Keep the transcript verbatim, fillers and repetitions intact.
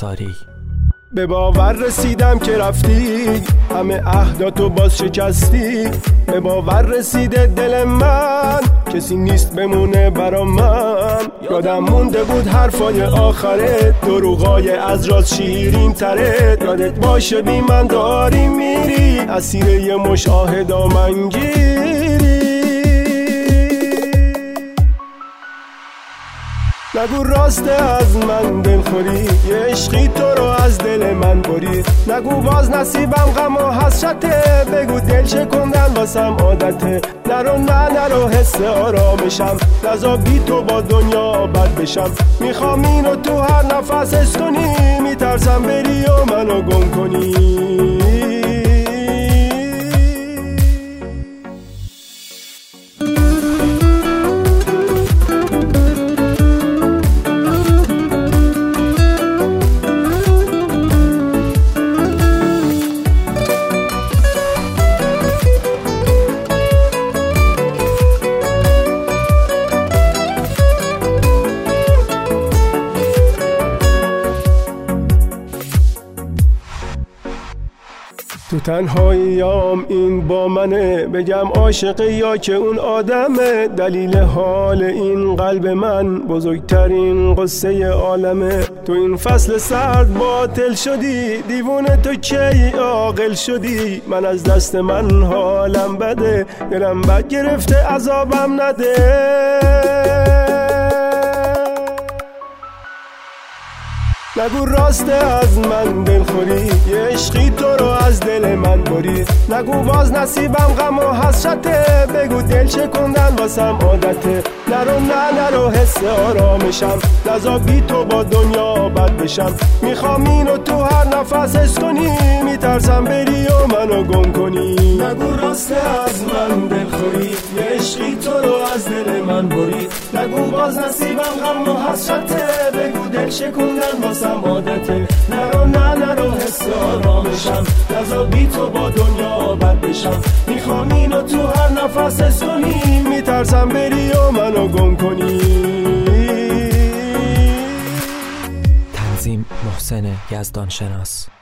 انصاری. به باور رسیدم که رفتی، همه عهداتو باز شکستی. به باور رسیده دل من، کسی نیست بمونه برا من. یادم مونده بود حرفای آخرت، دروغای از راست شیرین تره. یادت باشه بی من داری میری، اسیر یه مشاهد آمنگیری. نگو راسته از من دلخوری، یه عشقی تو رو از دل من برید. نگو باز نصیبم غم و حسرته، بگو دل شکندن واسم عادته. نرو نه نرو حس آرامشم، نزا بی تو با دنیا بد بشم. میخوام اینو تو هر نفس حس کنی، میترسم بری و منو گم کنی. تو تنهاییام این با منه، بگم عاشقه یا که اون آدمه. دلیل حال این قلب من، بزرگترین قصه عالمه. تو این فصل سرد باطل شدی، دیوونه تو کی عاقل شدی. من از دست من حالم بده، دلم بد گرفته عذابم نده. نگو راسته از من دلخوری، یه عشقی تو رو از دل من برید. نگو باز نصیبم غم و حسرته، بگو دل شکندن واسم عادته. نرو نه نرو حس آرامشم، نزا بی تو با دنیا بد بشم. میخوام اینو تو هر نفس حس کنی، میترسم بری و منو گم کنی. نگو راسته از من دلخوری، یه عشقی تو رو از دل من برید. نگو باز نصیبم غم و حسرته، بگو دل شکندن واسم عادته. نرو نه نرو حس آرامشم، نزا بی تو با دنیا بد بشم. میخوام اینو تو هر نفس حس کنی، میترسم بری و منو گم کنی. تنظیم محسن یزدان شناس.